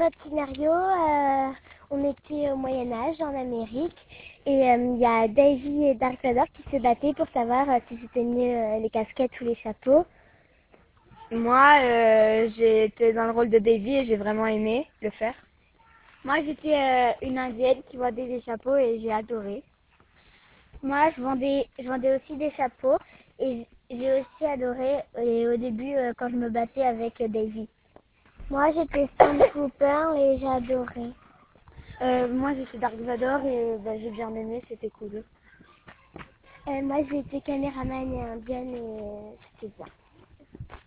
notre scénario, on était au Moyen-Âge en Amérique et il y a Davy et Dark Vador qui se battaient pour savoir si c'était mieux les casquettes ou les chapeaux. Moi, j'ai été dans le rôle de Davy et j'ai vraiment aimé le faire. Moi, j'étais une indienne qui vendait des chapeaux et j'ai adoré. Moi, je vendais aussi des chapeaux et j'ai aussi adoré et au début quand je me battais avec Davy. Moi, j'étais Stormtrooper et j'ai adoré. Moi, j'étais Dark Vador et j'ai bien aimé, c'était cool. Moi, j'ai été caméraman et indienne et c'était bien.